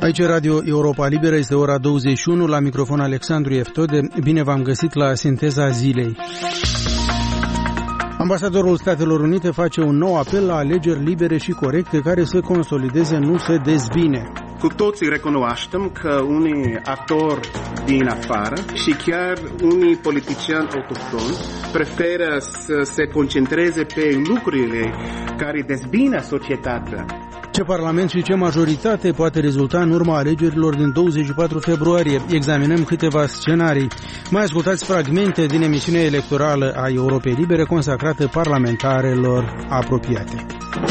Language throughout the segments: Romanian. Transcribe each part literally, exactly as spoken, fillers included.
Aici Radio Europa Liberă, este ora douăzeci și unu, la microfon Alexandru Eftode. Bine v-am găsit la Sinteza Zilei. Ambasadorul Statelor Unite face un nou apel la alegeri libere și corecte care să consolideze, nu să dezbine. Cu toții recunoaștem că unii actori din afară și chiar unii politicieni autohtoni preferă să se concentreze pe lucrurile care dezbină societatea. Ce parlament și ce majoritate poate rezulta în urma alegerilor din douăzeci și patru februarie? Examinăm câteva scenarii. Mai ascultați fragmente din emisiunea electorală a Europei Libere consacrată parlamentarelor apropiate.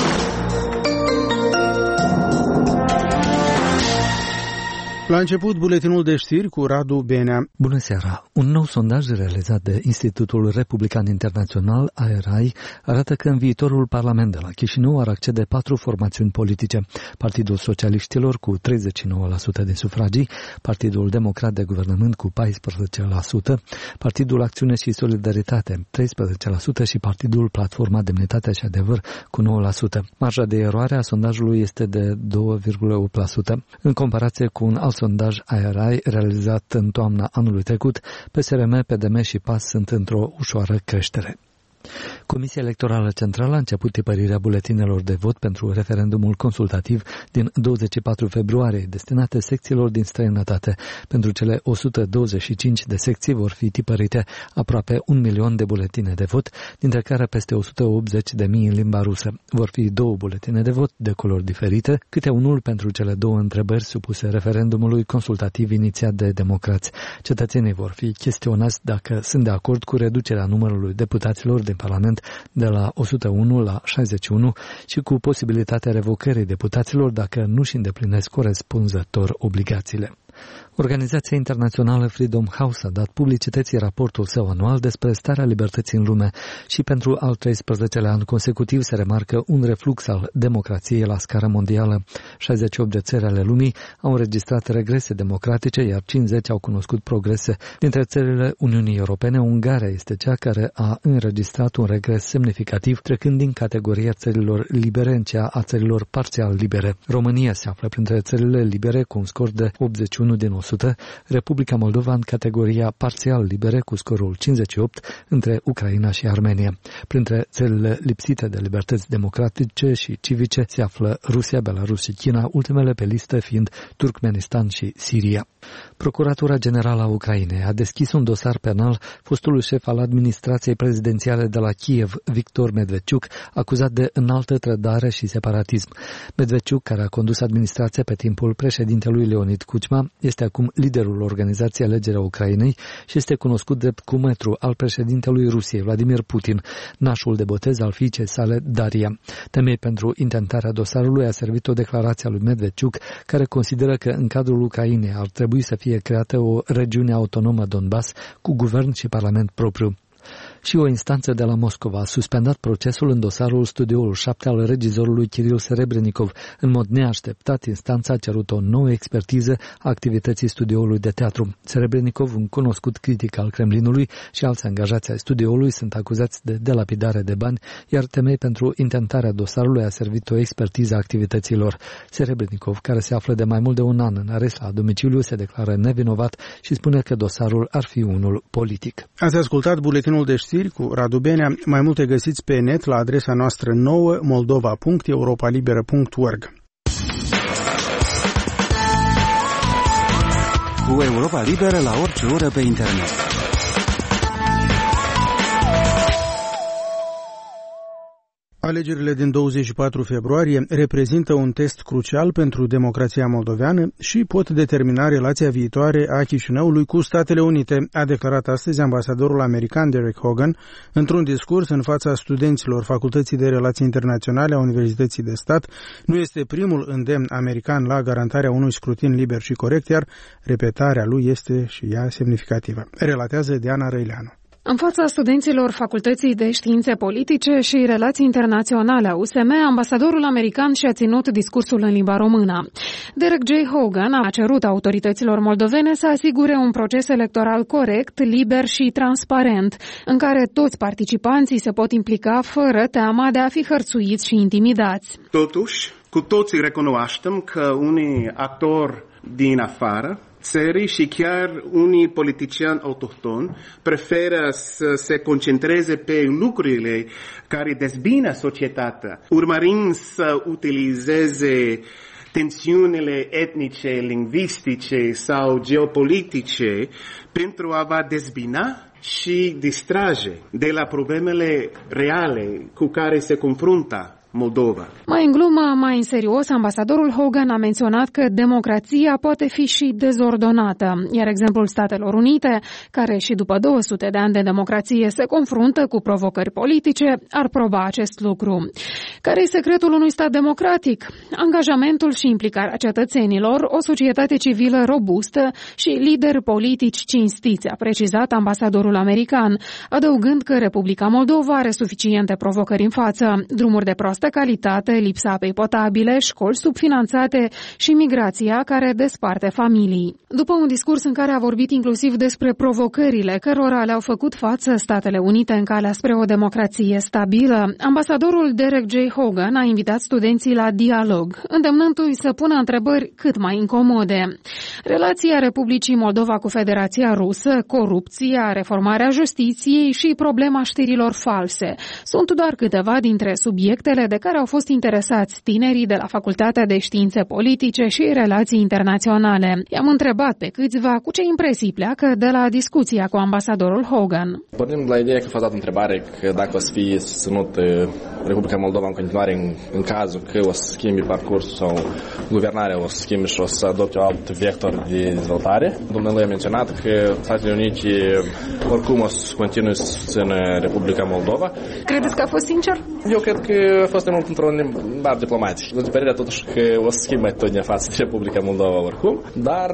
La început, buletinul de știri cu Radu Benea. Bună seara! Un nou sondaj realizat de Institutul Republican Internațional, A R I, arată că în viitorul parlament de la Chișinău ar accede patru formațiuni politice. Partidul Socialiștilor cu treizeci și nouă la sută din sufragii, Partidul Democrat de Guvernământ cu paisprezece la sută, Partidul Acțiune și Solidaritate treisprezece la sută și Partidul Platforma Demnitate și Adevăr cu nouă la sută. Marja de eroare a sondajului este de doi virgulă opt la sută. În comparație cu un alt sondaj A R I realizat în toamna anului trecut, P S R M, P D M și P A S sunt într-o ușoară creștere. Comisia Electorală Centrală a început tipărirea buletinelor de vot pentru referendumul consultativ din douăzeci și patru februarie, destinate secțiilor din străinătate. Pentru cele o sută douăzeci și cinci de secții vor fi tipărite aproape un milion de buletine de vot, dintre care peste o sută optzeci de mii în limba rusă. Vor fi două buletine de vot de culori diferite, câte unul pentru cele două întrebări supuse referendumului consultativ inițiat de democrați. Cetățenii vor fi chestionați dacă sunt de acord cu reducerea numărului deputaților din Parlament de la o sută unu la șaizeci și unu și cu posibilitatea revocării deputaților dacă nu își îndeplinesc corespunzător obligațiile. Organizația internațională Freedom House a dat publicității raportul său anual despre starea libertății în lume și pentru al treisprezecelea an consecutiv se remarcă un reflux al democrației la scară mondială. șaizeci și opt de țări ale lumii au înregistrat regrese democratice, iar cincizeci au cunoscut progrese. Dintre țările Uniunii Europene, Ungaria este cea care a înregistrat un regres semnificativ, trecând din categoria țărilor libere în cea a țărilor parțial libere. România se află printre țările libere cu un scor de optzeci și unu din o sută, Republica Moldova în categoria parțial libere cu scorul cincizeci și opt între Ucraina și Armenia. Printre țările lipsite de libertăți democratice și civice se află Rusia, Belarus și China, ultimele pe listă fiind Turkmenistan și Siria. Procuratura Generală a Ucrainei a deschis un dosar penal fostului șef al administrației prezidențiale de la Kiev, Victor Medvedciuc, acuzat de înaltă trădare și separatism. Medvedciuc, care a condus administrația pe timpul președintelui Leonid Kuchma, este acum liderul organizației Alegerea Ucrainei și este cunoscut drept cumetru al președintelui Rusiei, Vladimir Putin, nașul de botez al fiicei sale, Daria. Temei pentru intentarea dosarului a servit o declarație a lui Medvedciuc, care consideră că în cadrul Ucrainei ar trebui să fie creată o regiune autonomă Donbass cu guvern și parlament propriu. Și o instanță de la Moscova a suspendat procesul în dosarul Studioul șapte al regizorului Kiril Serebrenikov. În mod neașteptat, instanța a cerut o nouă expertiză a activității studioului de teatru. Serebrenikov, un cunoscut critic al Kremlinului, și alți angajați ai studioului sunt acuzați de delapidare de bani, iar temei pentru intentarea dosarului a servit o expertiză a activităților. Serebrenikov, care se află de mai mult de un an în arest la domiciliu, se declară nevinovat și spune că dosarul ar fi unul politic. Ați ascultat buletinul de știri cu Radu Benea. Mai multe găsiți pe net la adresa noastră nouă moldova punct europalibera punct org. Cu Europa Liberă la orice oră pe internet. Alegerile din douăzeci și patru februarie reprezintă un test crucial pentru democrația moldoveană și pot determina relația viitoare a Chișinăului cu Statele Unite, a declarat astăzi ambasadorul american Derek Hogan într-un discurs în fața studenților Facultății de Relații Internaționale a Universității de Stat. Nu este primul îndemn american la garantarea unui scrutin liber și corect, iar repetarea lui este și ea semnificativă, relatează Diana Răileanu. În fața studenților Facultății de Științe Politice și Relații Internaționale a U S M, ambasadorul american și-a ținut discursul în limba română. Derek J. Hogan a cerut autorităților moldovene să asigure un proces electoral corect, liber și transparent, în care toți participanții se pot implica fără teama de a fi hărțuiți și intimidați. Totuși, Cu toții recunoaștem că unii actori din afară țării și chiar unii politicieni autohtoni preferă să se concentreze pe lucrurile care dezbină societatea, urmărind să utilizeze tensiunile etnice, lingvistice sau geopolitice pentru a vă dezbina și distrage de la problemele reale cu care se confruntă Moldova. Mai în glumă, mai în serios, ambasadorul Hogan a menționat că democrația poate fi și dezordonată, iar exemplul Statelor Unite, care și după două sute de ani de democrație se confruntă cu provocări politice, ar proba acest lucru. Care e secretul unui stat democratic? Angajamentul și implicarea cetățenilor, o societate civilă robustă și lideri politici cinstiți, a precizat ambasadorul american, adăugând că Republica Moldova are suficiente provocări în față, drumuri de proastă calitate, lipsa apei potabile, școli subfinanțate și migrația care desparte familii. După un discurs în care a vorbit inclusiv despre provocările cărora le-au făcut față Statele Unite în calea spre o democrație stabilă, ambasadorul Derek J. Hogan a invitat studenții la dialog, îndemnându-i să pună întrebări cât mai incomode. Relația Republicii Moldova cu Federația Rusă, corupția, reformarea justiției și problema știrilor false sunt doar câteva dintre subiectele de care au fost interesați tinerii de la Facultatea de Științe Politice și Relații Internaționale. I-am întrebat pe câțiva cu ce impresii pleacă de la discuția cu ambasadorul Hogan. Pornim la ideea că a fost dată întrebare că dacă o să fie susținut Republica Moldova în continuare în, în cazul că o să schimbi parcursul sau guvernarea o să schimbi și o să adopte un alt vector de dezvoltare. Domnul a menționat că Statele Unite oricum o să continue să susțină Republica Moldova. Credeți că a fost sincer? Eu cred că a fost mai mult într-un limbar diplomatic. Sunt de părere totuși că o să schimbe atitudinea față de Republica Moldova oricum, dar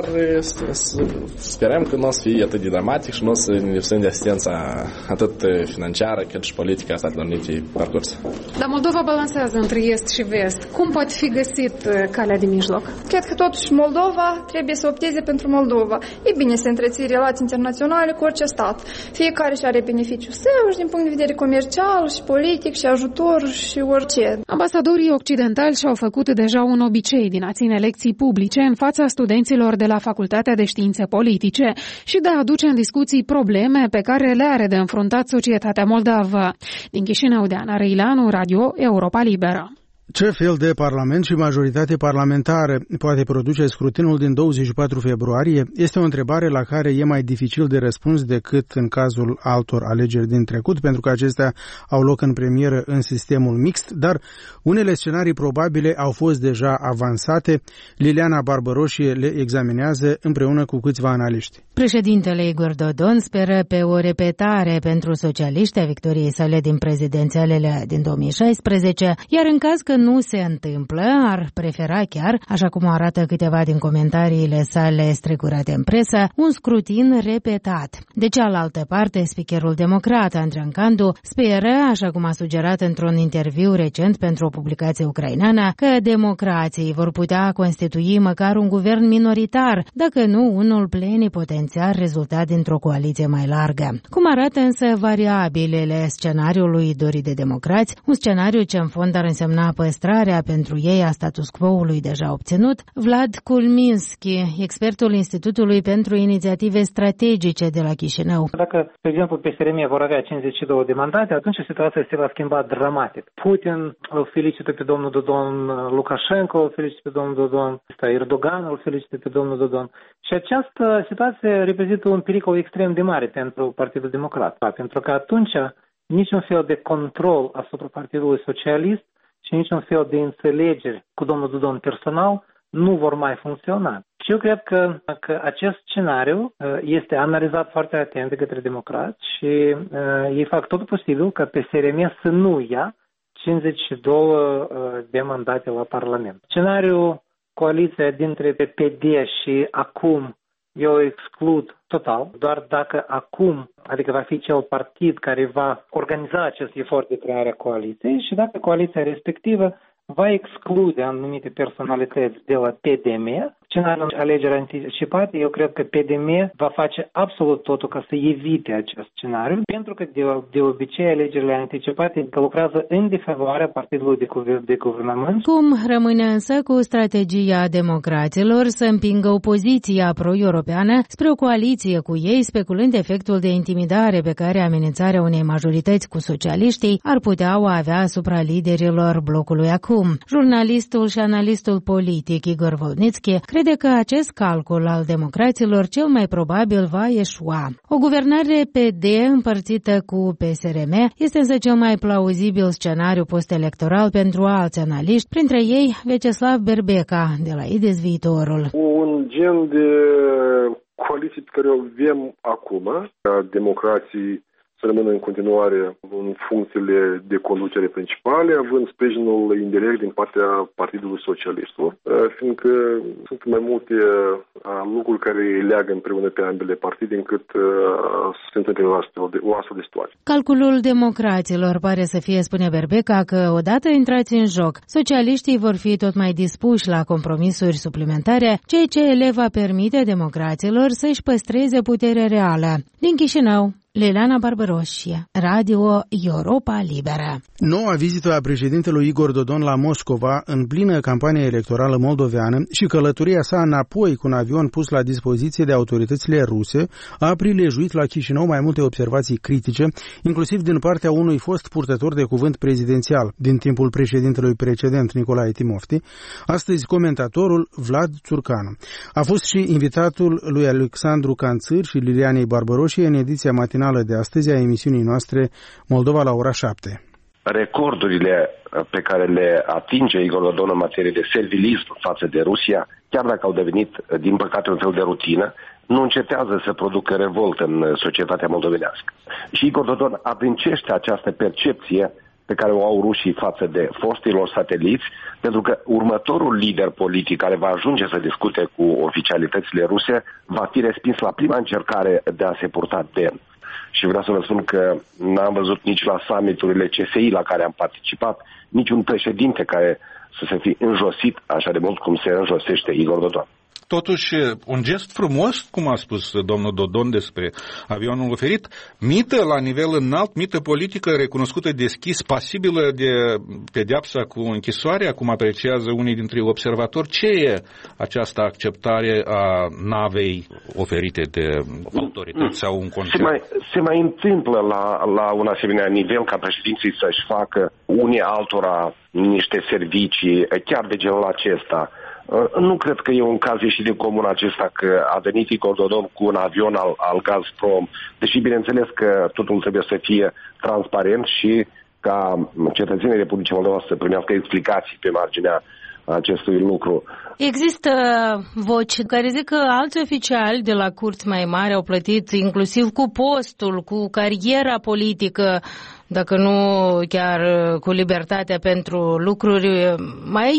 sperăm că nu o să fie atât de dramatic și nu o să ne lipsim de asistența atât financiară cât și politică a Statelor Unite parcurs. Dar Moldova balansează între est și vest. Cum poate fi găsit calea de mijloc? Cred că totuși Moldova trebuie să opteze pentru Moldova. E bine să întreții relații internaționale cu orice stat. Fiecare și are beneficiul său și din punct de vedere comercial și politic și ajutor și orice. Ambasadorii occidentali și-au făcut deja un obicei din a ține lecții publice în fața studenților de la Facultatea de Științe Politice și de a aduce în discuții probleme pe care le are de înfruntat societatea moldavă. Din Chișinău, de Ana Răileanu, Radio Europa Liberă. Ce fel de parlament și majoritate parlamentară poate produce scrutinul din douăzeci și patru februarie? Este o întrebare la care e mai dificil de răspuns decât în cazul altor alegeri din trecut, pentru că acestea au loc în premieră în sistemul mixt, dar unele scenarii probabile au fost deja avansate. Liliana Barbăroșie le examinează împreună cu câțiva analiști. Președintele Igor Dodon speră pe o repetare pentru socialiști a victoriei sale din prezidențialele din două mii șaisprezece, iar în caz că nu se întâmplă, ar prefera chiar, așa cum arată câteva din comentariile sale strecurate în presă, un scrutin repetat. De cealaltă parte, speakerul democrat Andrian Candu speră, așa cum a sugerat într-un interviu recent pentru o publicație ucraineană, că democrații vor putea constitui măcar un guvern minoritar, dacă nu unul plenipotențiar rezultat dintr-o coaliție mai largă. Cum arată însă variabilele scenariului dorit de democrați, un scenariu ce în fond ar însemna păstrarea pentru ei a status quo-ului deja obținut, Vlad Kulminski, expertul Institutului pentru Inițiative Strategice de la Chișinău. Dacă, de exemplu, P S R M vor avea cincizeci și două de mandate, atunci situația se va schimba dramatic. Putin îl felicită pe domnul Dodon, Lukashenko îl felicită pe domnul Dodon, Erdogan îl felicită pe domnul Dodon. Și această situație reprezintă un pericol extrem de mare pentru Partidul Democrat, pentru că atunci niciun fel de control asupra Partidului Socialist și niciun fel de înțelegeri cu domnul Dodon personal nu vor mai funcționa. Și eu cred că, că acest scenariu este analizat foarte atent de către democrați și uh, ei fac tot posibil ca P S R M să nu ia cincizeci și două de mandate la Parlament. Scenariul coaliția dintre P D și acum eu exclud total, doar dacă acum, adică va fi cel partid care va organiza acest efort de creare a coaliției și dacă coaliția respectivă va exclude anumite personalități de la P D M scenariul alegeri anticipate, eu cred că P D M va face absolut totul ca să evite acest scenariu, pentru că de, de obicei alegerile anticipate lucrează în defavoarea partidului de, de guvernământ. Cum rămâne însă cu strategia democraților să împingă opoziția pro-europeană spre o coaliție cu ei, speculând efectul de intimidare pe care amenințarea unei majorități cu socialiștii ar putea o avea asupra liderilor blocului acum. Jurnalistul și analistul politic Igor Volnitsky crede că acest calcul al democraților cel mai probabil va eșua. O guvernare P D împărțită cu P S R M este însă cel mai plauzibil scenariu post-electoral pentru alți analiști, printre ei Vyacheslav Berbeca de la I D E S Viitorul. Un gen de coaliție pe care o avem acum, democrații să rămână în continuare în funcțiile de conducere principale, având sprijinul indirect din partea Partidului Socialistilor, fiindcă sunt mai multe lucruri care îi leagă împreună pe ambele partide încât să se întâmple o astfel de situație. Calculul democraților pare să fie, spune Berbeca, că odată intrați în joc, socialiștii vor fi tot mai dispuși la compromisuri suplimentare, ceea ce le va permite democraților să-și păstreze puterea reală. Din Chișinău, Liliana Barbaroșie, Radio Europa Liberă. Noua vizită a președintelui Igor Dodon la Moscova în plină campanie electorală moldoveană și călătoria sa înapoi cu un avion pus la dispoziție de autoritățile ruse a prilejuit la Chișinău mai multe observații critice, inclusiv din partea unui fost purtător de cuvânt prezidențial din timpul președintelui precedent, Nicolae Timofti, astăzi comentatorul Vlad Țurcanu. A fost și invitatul lui Alexandru Canțâr și Lilianei Barbaroșie în ediția matinală de astăzi a emisiunii noastre Moldova la ora șapte. Recordurile pe care le atinge Igor Dodon în materie de servilism față de Rusia, chiar dacă au devenit, din păcate, un fel de rutină, nu încetează să producă revoltă în societatea moldovenească. Și Igor Dodon adâncește această percepție pe care o au rușii față de foștilor sateliți, pentru că următorul lider politic care va ajunge să discute cu oficialitățile ruse va fi respins la prima încercare de a se purta demn. Și vreau să vă spun că n-am văzut nici la summiturile C S I la care am participat, niciun președinte care să se fi înjosit așa de mult cum se înjosește Igor Dodon. Totuși, un gest frumos, cum a spus domnul Dodon despre avionul oferit, mită la nivel înalt, mită politică recunoscută deschis, pasibilă de pedeapsa cu închisoarea, cum apreciază unii dintre observatori. Ce e această acceptare a navei oferite de autorități sau un concert? Se mai, se mai întâmplă la, la un asemenea nivel ca președinții să-și facă unii altora niște servicii, chiar de genul acesta. Nu cred că e un caz ieșit de comun acesta că a venit Igor Dodon cu un avion al, al Gazprom, deși bineînțeles că totul trebuie să fie transparent și ca cetățenii Republicii Moldova să primească explicații pe marginea acestui lucru. Există voci care zic că alți oficiali de la curți mai mari au plătit inclusiv cu postul, cu cariera politică, dacă nu chiar cu libertatea pentru lucruri mai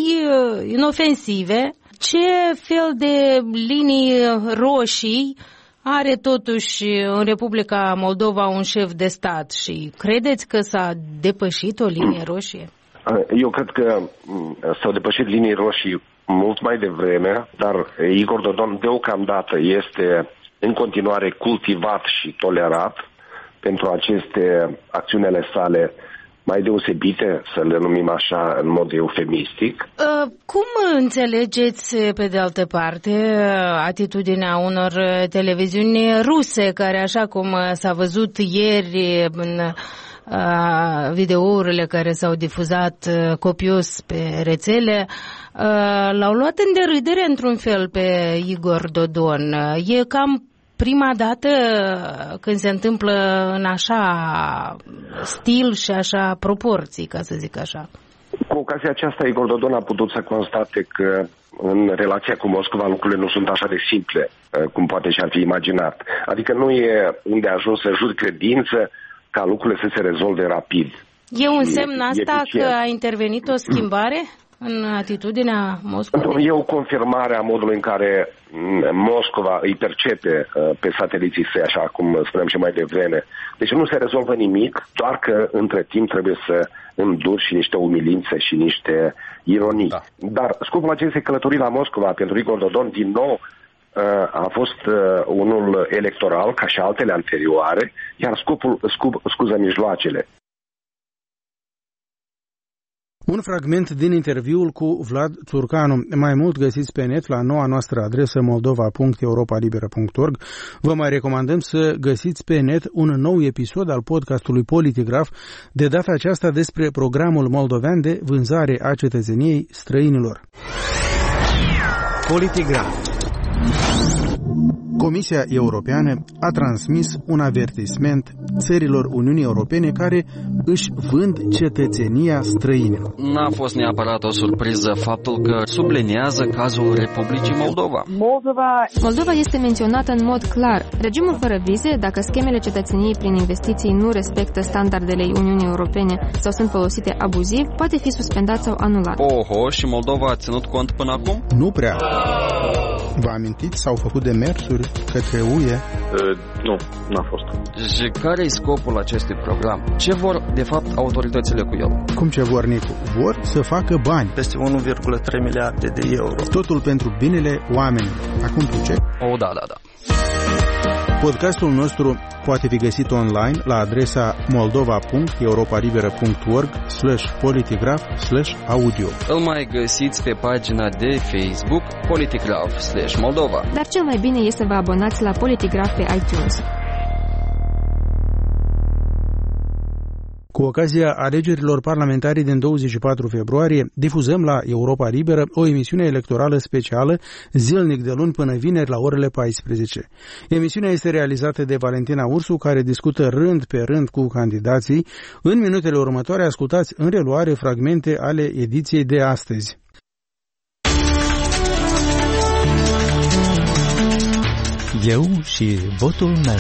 inofensive. Ce fel de linii roșii are totuși în Republica Moldova un șef de stat și credeți că s-a depășit o linie roșie? Eu cred că s-au depășit linii roșii mult mai devreme, dar Igor Dodon deocamdată este în continuare cultivat și tolerat pentru aceste acțiunile sale mai deosebite, să le numim așa în mod eufemistic. Cum înțelegeți, pe de altă parte, atitudinea unor televiziuni ruse, care, așa cum s-a văzut ieri în videourile care s-au difuzat copios pe rețele, l-au luat în derâdere într-un fel pe Igor Dodon? E cam prima dată când se întâmplă în așa stil și așa proporții, ca să zic așa. Cu ocazia aceasta, Igor Dodon a putut să constate că în relația cu Moscova lucrurile nu sunt așa de simple cum poate și-ar fi imaginat. Adică nu e unde a ajuns să jur credință ca lucrurile să se rezolve rapid. E un semn asta că a intervenit o schimbare? în atitudinea Moscovei? E o confirmare a modului în care Moscova îi percepe pe sateliții săi, așa cum spuneam și mai devreme. Deci nu se rezolvă nimic, doar că între timp trebuie să înduri și niște umilințe și niște ironii. Da. Dar scopul acestei călătorii la Moscova pentru Igor Dodon, din nou, a fost unul electoral, ca și altele anterioare, iar scopul scub, scuză mijloacele. Un fragment din interviul cu Vlad Țurcanu. Mai mult găsiți pe net la noua noastră adresă moldova punct europa liberă punct org. Vă mai recomandăm să găsiți pe net un nou episod al podcastului Politigraf, de data aceasta despre programul moldovean de vânzare a cetățeniei străinilor. Politigraf. Comisia Europeană a transmis un avertisment țărilor Uniunii Europene care își vând cetățenia străinilor. N-a fost neapărat o surpriză faptul că subliniază cazul Republicii Moldova. Moldova. Moldova este menționată în mod clar. Regimul fără vize, dacă schemele cetățeniei prin investiții nu respectă standardele Uniunii Europene sau sunt folosite abuziv, poate fi suspendat sau anulat. Oho, și Moldova a ținut cont până acum? Nu prea. Vă amintiți? S-au făcut demersuri către U E? Uh, nu, n-a fost. Și care e scopul acestui program? Ce vor, de fapt, autoritățile cu el? Cum ce vor, Nicu? Vor să facă bani. Peste unu virgulă trei miliarde de euro. Totul pentru binele oamenilor. Acum tu ce? O, da, da, da. Podcastul nostru poate fi găsit online la adresa moldova punct europa liberă punct org slash politigraf slash audio. Îl mai găsiți pe pagina de Facebook Politigraf slash Moldova. Dar cel mai bine este să vă abonați la Politigraf pe iTunes. Cu ocazia alegerilor parlamentare din douăzeci și patru februarie, difuzăm la Europa Liberă o emisiune electorală specială zilnic de luni până vineri la orele paisprezece. Emisiunea este realizată de Valentina Ursu, care discută rând pe rând cu candidații. În minutele următoare ascultați în reluare fragmente ale ediției de astăzi. Eu și votul meu.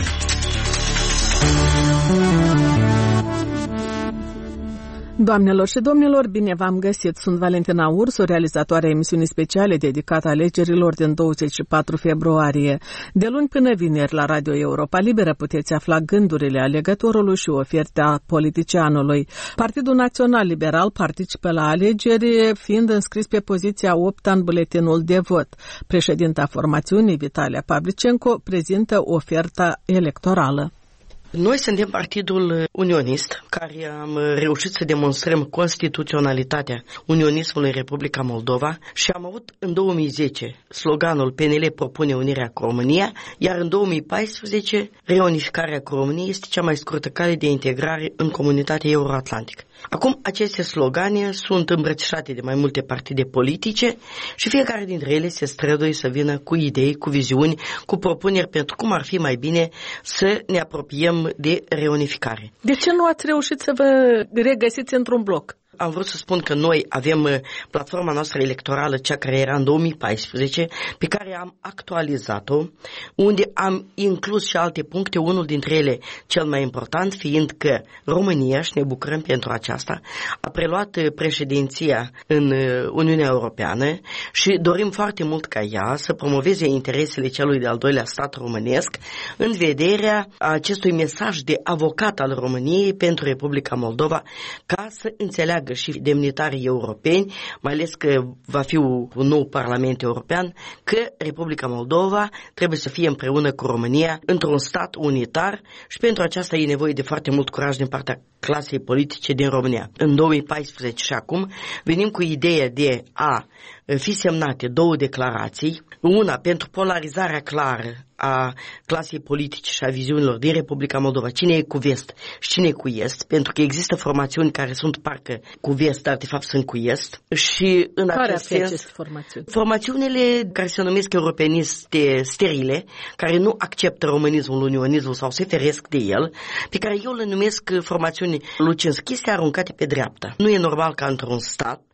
Doamnelor și domnilor, bine v-am găsit! Sunt Valentina Ursu, realizatoarea emisiunii speciale dedicată alegerilor din douăzeci și patru februarie. De luni până vineri la Radio Europa Liberă puteți afla gândurile alegătorului și oferta politicianului. Partidul Național Liberal participă la alegeri, fiind înscris pe poziția opt în buletinul de vot. Președinta formațiunii, Vitalia Pavlicenko, prezintă oferta electorală. Noi suntem partidul unionist, care am reușit să demonstrăm constituționalitatea unionismului în Republica Moldova și am avut în două mii zece sloganul P N L propune unirea cu România, iar în două mii paisprezece reunificarea cu România este cea mai scurtă cale de integrare în comunitatea euroatlantică. Acum, aceste slogane sunt îmbrățișate de mai multe partide politice și fiecare dintre ele se străduie să vină cu idei, cu viziuni, cu propuneri pentru cum ar fi mai bine să ne apropiem de reunificare. De ce nu ați reușit să vă regăsiți într-un bloc? Am vrut să spun că noi avem platforma noastră electorală, cea care era în două mii paisprezece, pe care am actualizat-o, unde am inclus și alte puncte, unul dintre ele cel mai important fiind că România, și ne bucurăm pentru aceasta, a preluat președinția în Uniunea Europeană și dorim foarte mult ca ea să promoveze interesele celui de-al doilea stat românesc în vederea acestui mesaj de avocat al României pentru Republica Moldova, ca să înțeleagă și demnitarii europeni, mai ales că va fi un nou Parlament European, că Republica Moldova trebuie să fie împreună cu România într-un stat unitar și pentru aceasta e nevoie de foarte mult curaj din partea clasei politice din România. În două mii paisprezece și acum venim cu ideea de a fi semnate două declarații, una pentru polarizarea clară a clasei politice și a viziunilor din Republica Moldova, cine e cu vest și cine e cu est, pentru că există formațiuni care sunt parcă cu vest, dar de fapt sunt cu est. Și în care acest sens, aceste formațiuni? Formațiunile care se numesc europeniste sterile, care nu acceptă românismul, unionismul sau se feresc de el, pe care eu le numesc formațiuni lucinschiste aruncate pe dreapta. Nu e normal ca într-un stat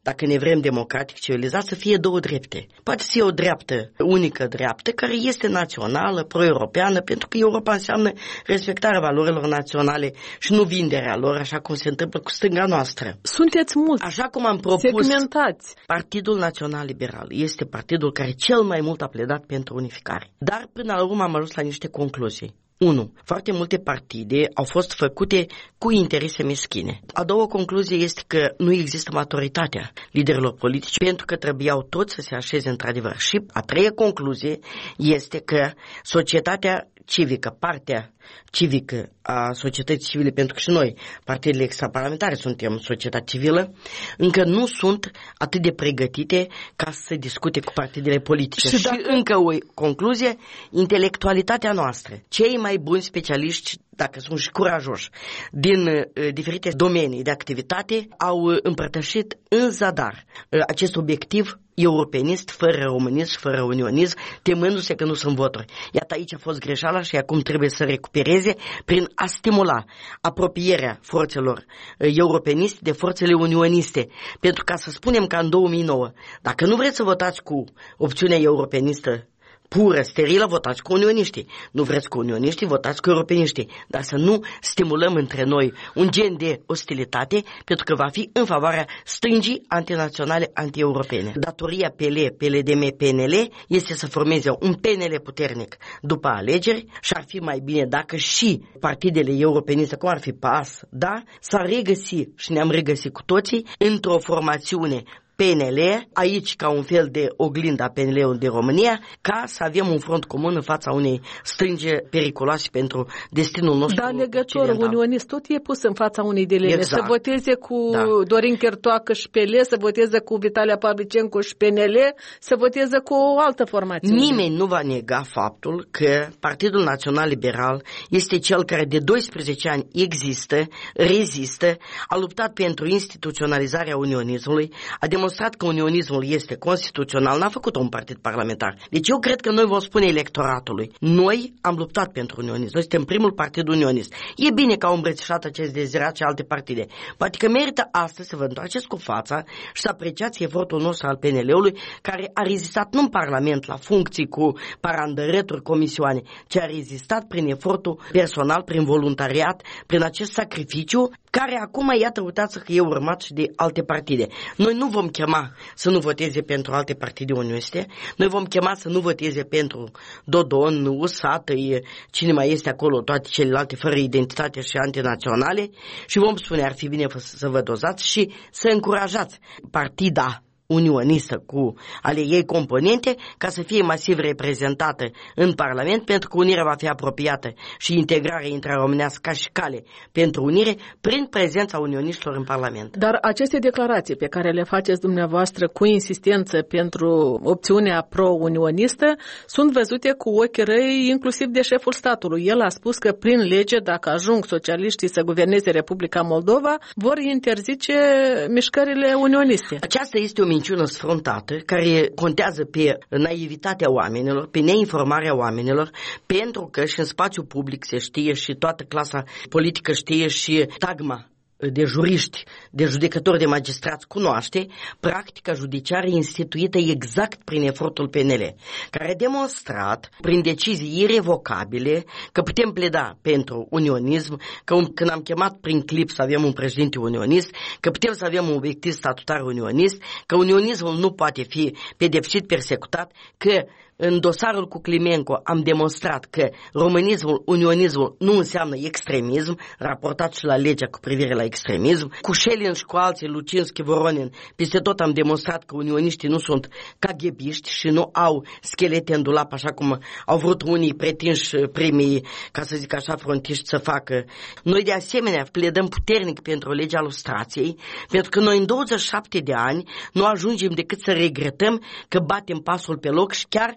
dacă ne vrem democratic civilizat, să fie două drepte. Poate să fie o dreaptă, unică dreaptă, care este națională, pro-europeană, pentru că Europa înseamnă respectarea valorilor naționale și nu vinderea lor, așa cum se întâmplă cu stânga noastră. Sunteți mulți. Așa cum am propus, segmentați. Partidul Național Liberal este partidul care cel mai mult a pledat pentru unificare. Dar până la urmă am ajuns la niște concluzii. unu. Foarte multe partide au fost făcute cu interese meschine. A doua concluzie este că nu există maturitatea liderilor politici pentru că trebuiau toți să se așeze într-adevăr. Și a treia concluzie este că societatea civică, partea civică a societății civile, pentru că și noi, partidele extraparlamentare, suntem societate civilă, încă nu sunt atât de pregătite ca să discute cu partidele politice. Și, dacă... și încă o concluzie, intelectualitatea noastră, cei mai buni specialiști, dacă sunt și curajoși, din uh, diferite domenii de activitate, au uh, împărtășit în zadar uh, acest obiectiv europenist, fără românism, fără unionism, temându-se că nu sunt voturi. Iată, aici a fost greșeala și acum trebuie să recupereze prin a stimula apropierea forțelor uh, europeniste de forțele unioniste. Pentru ca să spunem că în două mii nouă, dacă nu vreți să votați cu opțiunea europenistă pură, sterilă, votați cu unioniștii. Nu vreți cu unioniștii, votați cu europeniștii. Dar să nu stimulăm între noi un gen de ostilitate, pentru că va fi în favoarea stângii antinaționale, anti-europene. Datoria P L, P L D M, P N L este să formeze un P N L puternic după alegeri și ar fi mai bine dacă și partidele europeniste, cum ar fi P A S, da, s-ar regăsi și ne-am regăsit cu toții într-o formațiune P N L, aici ca un fel de oglindă a P N L-ului de România, ca să avem un front comun în fața unei stânge periculoase pentru destinul nostru. Dar legătorul unionist tot e pus în fața unei dileme. Exact. Să voteze cu da. Dorin Chertoacă și P L, să voteze cu Vitalia Pavlicencu și P N L, să voteze cu o altă formațiune. Nimeni nu va nega faptul că Partidul Național Liberal este cel care de doisprezece ani există, rezistă, a luptat pentru instituționalizarea unionismului, a demonstrat că unionismul este constituțional, n-a făcut un partid parlamentar. Deci eu cred că noi vom spune electoratului, noi am luptat pentru unionism, noi suntem primul partid unionist. E bine că au îmbrățișat acest dezirat și alte partide. Poate că merită astăzi să vă întoarceți cu fața și să apreciați efortul nostru al P N L-ului, care a rezistat nu în Parlament la funcții cu parandăreturi, comisioane, ci a rezistat prin efortul personal, prin voluntariat, prin acest sacrificiu, care acum, iată, uitați că e urmat și de alte partide. Noi nu vom chema să nu voteze pentru alte partide unioniste, noi vom chema să nu voteze pentru Dodon, U S A T, cine mai este acolo, toate celelalte fără identitate și antinaționale, și vom spune, ar fi bine să vă dozați și să încurajați partida unionistă cu ale ei componente ca să fie masiv reprezentată în Parlament, pentru că unirea va fi apropiată și integrarea intraromânească ca și cale pentru unire prin prezența unioniștilor în Parlament. Dar aceste declarații pe care le faceți dumneavoastră cu insistență pentru opțiunea pro-unionistă sunt văzute cu ochi răi inclusiv de șeful statului. El a spus că prin lege, dacă ajung socialiștii să guverneze Republica Moldova, vor interzice mișcările unioniste. Aceasta este o minciună sfruntată care contează pe naivitatea oamenilor, pe neinformarea oamenilor, pentru că și în spațiu public se știe și toată clasa politică știe și tagma de juriști, de judecători, de magistrați cunoaște practica judiciară instituită exact prin efortul P N L, care a demonstrat prin decizii irevocabile că putem pleda pentru unionism, că un, când am chemat prin clip să avem un președinte unionist, că putem să avem un obiectiv statutar unionist, că unionismul nu poate fi pedepsit, persecutat, că în dosarul cu Climenco am demonstrat că românismul, unionismul nu înseamnă extremism, raportat și la legea cu privire la extremism. Cu Șelin și cu alții, Lucinski, Voronin, peste tot am demonstrat că unioniștii nu sunt kaghebiști și nu au schelete în dulap, așa cum au vrut unii pretinși primii, ca să zic așa, frontiști să facă. Noi de asemenea pledăm puternic pentru legea lustrației, pentru că noi în douăzeci și șapte de ani nu ajungem decât să regretăm că batem pasul pe loc și chiar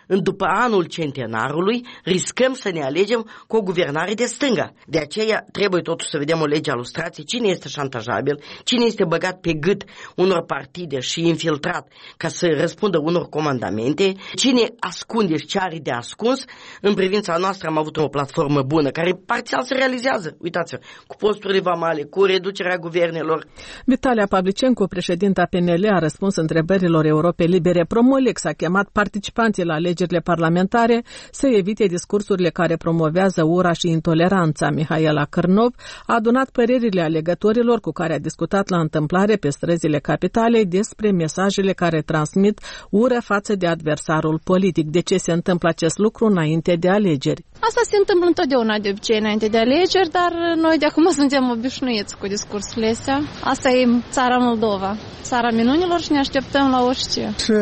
după anul centenarului, riscăm să ne alegem cu o guvernare de stânga. De aceea trebuie totuși să vedem o lege a lustrației, cine este șantajabil, cine este băgat pe gât unor partide și infiltrat ca să răspundă unor comandamente, cine ascunde și ce are de ascuns. În privința noastră am avut o platformă bună care parțial se realizează, uitați-vă, cu posturile vamale, cu reducerea guvernelor. Vitalia Pavlicencu, președinta P N L, a răspuns întrebărilor Europei Libere. Promolex a chemat participanții la alegerile parlamentare să evite discursurile care promovează ura și intoleranța. Mihaela Cârnov a adunat părerile alegătorilor cu care a discutat la întâmplare pe străzile capitalei despre mesajele care transmit ură față de adversarul politic. De ce se întâmplă acest lucru înainte de alegeri? Asta se întâmplă întotdeauna de obicei înainte de alegeri, dar noi de acum suntem obișnuiți cu discursurile astea. Asta e țara Moldova, țara minunilor și ne așteptăm la orice. Să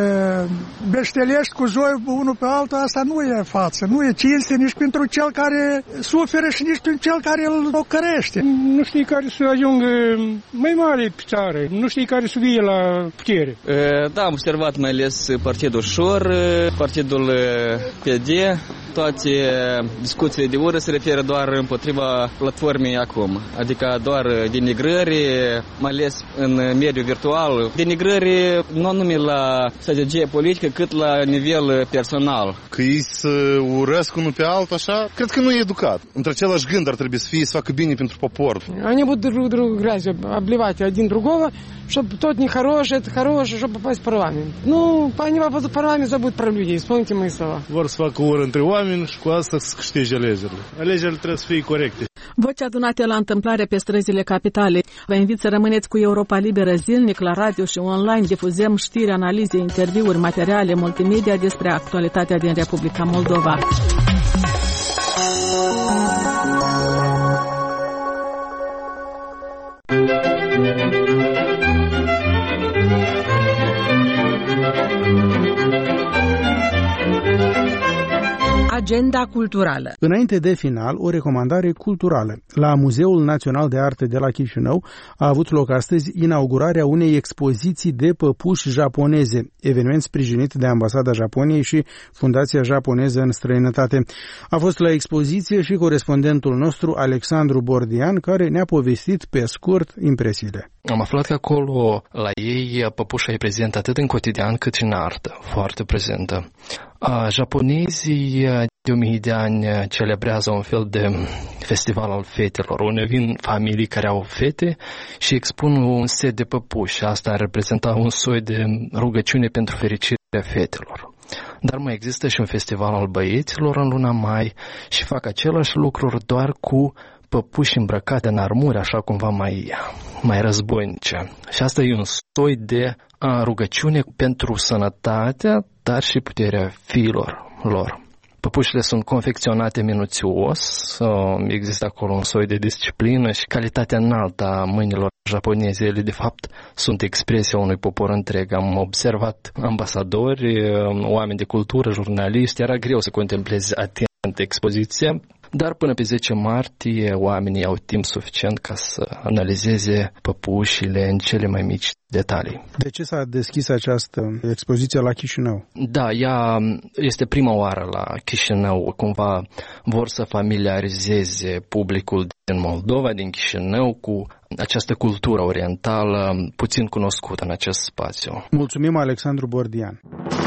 beștelești cu zoi unul pe altul, asta nu e față, nu e cinste nici pentru cel care suferă și nici pentru cel care îl ocărește. Nu știi care să ajungă mai mare pe țară, nu știi care să vie la putere. Da, am observat mai ales Partidul Șor, Partidul P D, toate discuțiile de ură se referă doar împotriva platformei acum, adică doar denigrări, mai ales în mediul virtual, denigrări nu numai la strategie politică, cât la nivel personal. Că ei să urăsc unul pe altul așa, cred că nu e educat. Între același gând ar trebui să fie să facă bine pentru popor. Они будут друг друга грязью обливать один другого, чтобы тот не хороший, это хороший, чтобы попасть в парламент. Ну, они попадут в парламент, забудут про людей, вспомните мои слова. Vor să facă ură între oameni și cu asta să câștige alegerile. Alegerile trebuie să fie corecte. Voci adunate la întâmplare pe străzile capitalei. Vă invit să rămâneți cu Europa Liberă zilnic la radio și online. Difuzăm știri, analize, interviuri, materiale multimedia despre actualitatea din Republica Moldova. Agenda culturală. Înainte de final, o recomandare culturală. La Muzeul Național de Arte de la Chișinău a avut loc astăzi inaugurarea unei expoziții de păpuși japoneze, eveniment sprijinit de Ambasada Japoniei și Fundația Japoneză în Străinătate. A fost la expoziție și corespondentul nostru Alexandru Bordian, care ne-a povestit pe scurt impresiile. Am aflat că acolo, la ei, păpușa e prezentă atât în cotidian cât și în artă, foarte prezentă. Japonezii de o mie de ani celebrează un fel de festival al fetelor, unde vin familii care au fete și expun un set de păpuși. Asta reprezenta un soi de rugăciune pentru fericirea fetelor. Dar mai există și un festival al băieților în luna mai și fac același lucruri doar cu păpuși îmbrăcate în armuri, așa cumva mai, mai războinice. Și asta e un soi de rugăciune pentru sănătatea, dar și puterea fiilor lor. Păpușile sunt confecționate minuțios, există acolo un soi de disciplină și calitatea înaltă a mâinilor japoneze. Ele, de fapt, sunt expresia unui popor întreg. Am observat ambasadori, oameni de cultură, jurnaliști. Era greu să contemplezi atent expoziția, dar până pe zece martie oamenii au timp suficient ca să analizeze păpușile în cele mai mici detalii. De ce s-a deschis această expoziție la Chișinău? Da, ea este prima oară la Chișinău. Cumva vor să familiarizeze publicul din Moldova, din Chișinău, cu această cultură orientală puțin cunoscută în acest spațiu. Mulțumim, Alexandru Bordian.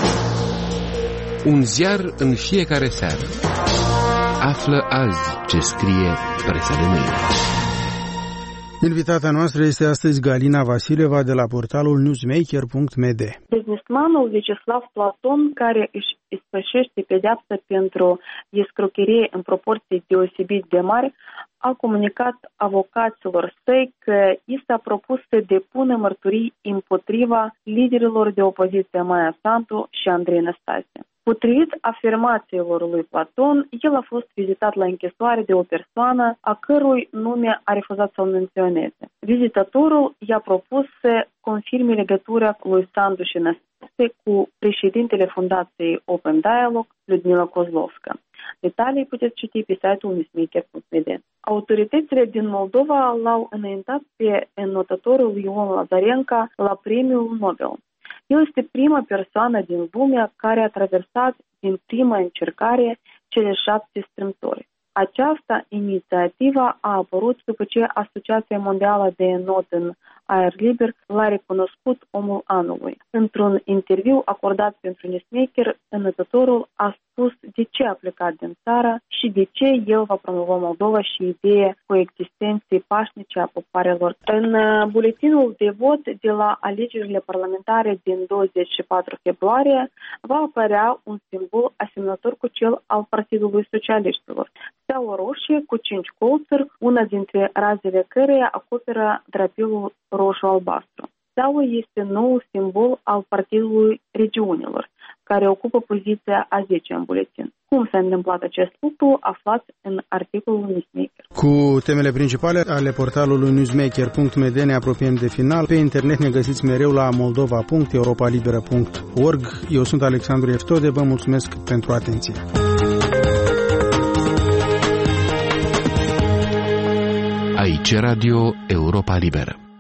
Un ziar în fiecare seară. Află azi ce scrie presa de mâine. Invitata noastră este astăzi Galina Vasileva de la portalul newsmaker punct m d. Businessmanul Vyacheslav Platon, care își ispășește pedeapsa pentru escrocherie în proporții deosebit de mari, a comunicat avocaților săi că i s-a propus să depună mărturii împotriva liderilor de opoziție Maia Sandu și Andrei Năstase. Potrivit afirmațiilor lui Platon, el a fost vizitat la închisoare de o persoană a cărui nume a refuzat să-l menționeze. Vizitatorul i-a propus să confirme legătura lui Sandu și Năstase cu președintele fundației Open Dialog, Ludmila Kozlovska. Detalii puteți citi pe site-ul newsmaker punct m d. Autoritățile din Moldova l-au înaintat pe înotătorul Ion Lazarenka la premiul Nobel. El este prima persoană din lume care a traversat din prima încercare cele șapte strâmtori. Această inițiativă a apărut după ce Asociația Mondială de Înot în Aer Liber l-a recunoscut omul anului. Într-un interviu acordat pentru Newsmaker, înătătorul a spus de ce a plecat din țară și de ce el va promova Moldova și ideea coexistenței pașnice a popoarelor. În buletinul de vot de la alegerile parlamentare din douăzeci și patru februarie va apărea un simbol asemănător cu cel al Partidului Socialiștilor. Steaua roșie cu cinci colțuri, una dintre razele căreia acoperă drapelul roșu-albastru. Steaua este noul simbol al Partidului Regiunilor, care ocupă poziția a zecea în buletin. Cum s-a întâmplat acest lucru, aflați în articolul Newsmaker. Cu temele principale ale portalului newsmaker punct m d ne apropiem de final. Pe internet ne găsiți mereu la moldova punct europa liberă punct org. Eu sunt Alexandru Eftode, vă mulțumesc pentru atenție. Aici Radio Europa Liberă.